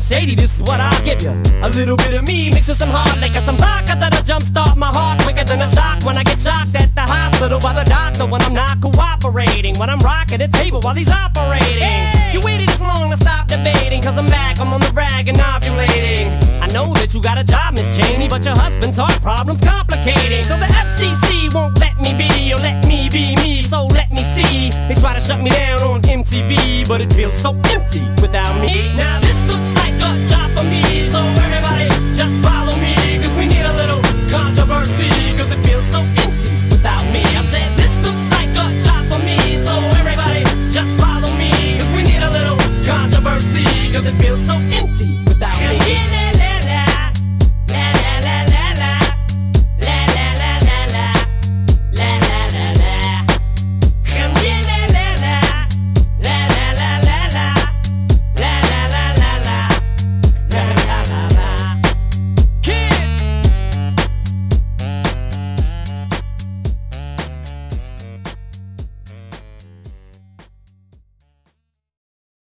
shady, this is what I'll give you. A little bit of me mixed with some hard liquor, some vodka that'll jumpstart my heart quicker than a shock when I get shocked at the hospital by the doctor when I'm not cooperating, when I'm rocking the table while he's operating. Hey! You waited this long to stop debating, cause I'm back, I'm on the rag and ovulating. I know that you got a job, Miss Cheney, but your husband's heart problem's complicating. So the FCC won't let me be, or let me be me, so let me see. They try to shut me down on MTV, but it feels so empty without me. Now this looks like a job.